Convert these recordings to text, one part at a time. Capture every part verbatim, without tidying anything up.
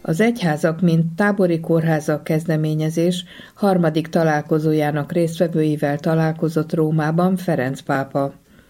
Az Egyházak, mint tábori kórházak kezdeményezés harmadik találkozójának résztvevőivel találkozott Rómában Ferenc pápa.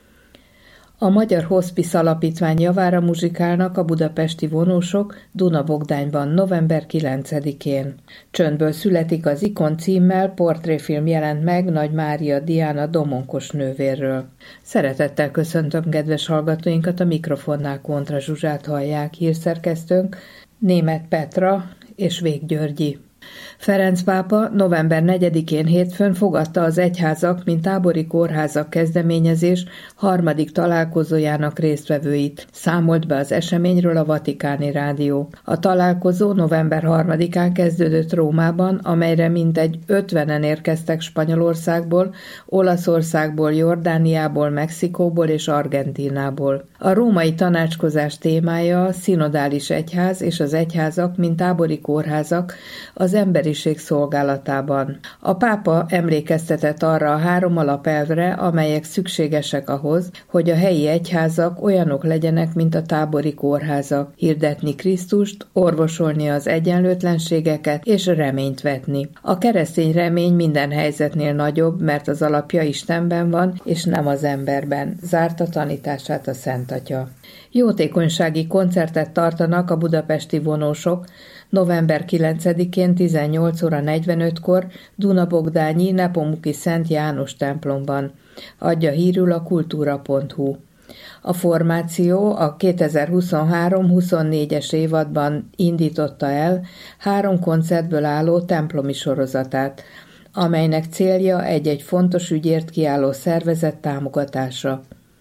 A Magyar Hospice Alapítvány javára muzsikálnak a budapesti vonósok Duna-Bogdányban november kilencedikén. Csöndből születik az Ikon címmel portréfilm jelent meg Nagy Mária Diana domonkos nővérről. Szeretettel köszöntöm kedves hallgatóinkat, a mikrofonnál Kontra Zsuzsát hallják, hírszerkesztőnk Németh Petra és Vég Györgyi. Ferenc pápa november negyedikén hétfőn fogadta az Egyházak, mint tábori kórházak kezdeményezés harmadik találkozójának résztvevőit. Számolt be az eseményről a Vatikáni Rádió. A találkozó november harmadikán kezdődött Rómában, amelyre mintegy ötvenen érkeztek Spanyolországból, Olaszországból, Jordániából, Mexikóból és Argentínából. A római tanácskozás témája a szinodális egyház és az egyházak, mint tábori kórházak az emberiség szolgálatában. A pápa emlékeztetett arra a három alapelvre, amelyek szükségesek ahhoz, hogy a helyi egyházak olyanok legyenek, mint a tábori kórházak, hirdetni Krisztust, orvosolni az egyenlőtlenségeket és reményt vetni. A keresztény remény minden helyzetnél nagyobb, mert az alapja Istenben van, és nem az emberben, zárta tanítását a Szent Atya. Jótékonysági koncertet tartanak a budapesti vonósok november kilencedikén tizennyolc óra negyvenötkor Duna-Bogdányi Nepomuki Szent János templomban. Adja hírül a kultúra pont hu. A formáció a kétezer-huszonhárom huszonnégyes évadban indította el három koncertből álló templomi sorozatát, amelynek célja egy-egy fontos ügyért kiálló szervezet támogatása.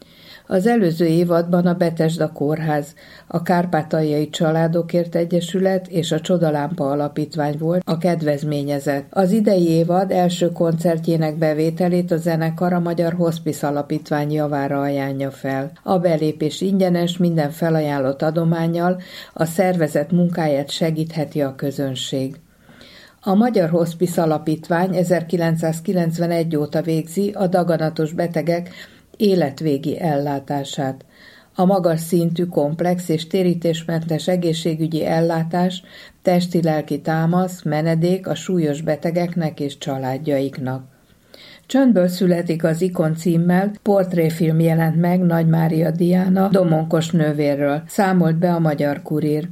Az előző évadban a Betesda Kórház, a Kárpátaljai Családokért Egyesület és a Csodalámpa Alapítvány volt a kedvezményezett. Az idei évad első koncertjének bevételét a zenekar a Magyar Hospice Alapítvány javára ajánlja fel. A belépés ingyenes, minden felajánlott adománnyal a szervezet munkáját segítheti a közönség. A Magyar Hospice Alapítvány ezerkilencszázkilencvenegy óta végzi a daganatos betegek életvégi ellátását. A magas szintű, komplex és térítésmentes egészségügyi ellátás testi-lelki támasz, menedék a súlyos betegeknek és családjaiknak. Csöndből születik az Ikon címmel portréfilm jelent meg Nagy Mária Diana domonkos nővérről, számolt be a Magyar Kurír.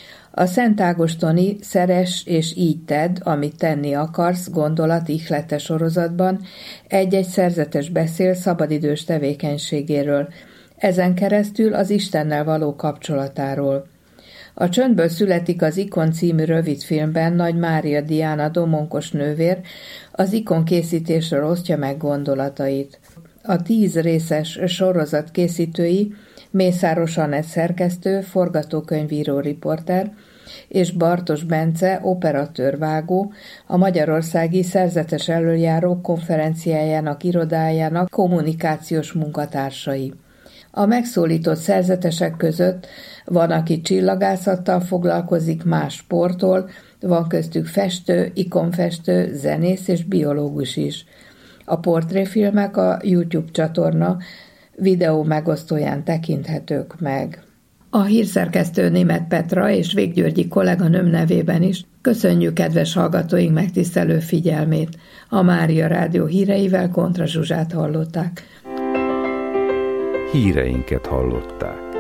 A Szent Ágostoni Szeress és így tedd, amit tenni akarsz gondolat ihlete sorozatban egy-egy szerzetes beszél szabadidős tevékenységéről, ezen keresztül az Istennel való kapcsolatáról. A Csöndből születik az Ikon című rövidfilmben Nagy Mária Diana domonkos nővér az Ikon készítésről osztja meg gondolatait. A tíz részes sorozat készítői Mészáros Anett szerkesztő, forgatókönyvíró, riporter, és Bartos Bence operatőr-vágó, a Magyarországi Szerzetes Elöljárók konferenciájának irodájának kommunikációs munkatársai. A megszólított szerzetesek között van, aki csillagászattal foglalkozik, más sporttól, van köztük festő, ikonfestő, zenész és biológus is. A portréfilmek a YouTube csatorna videó megosztóján tekinthetők meg. A hírszerkesztő Németh Petra és Vég Györgyi kolléganőm nevében is köszönjük kedves hallgatóink megtisztelő figyelmét. A Mária Rádió híreivel Kontra Zsuzsát hallották. Híreinket hallották.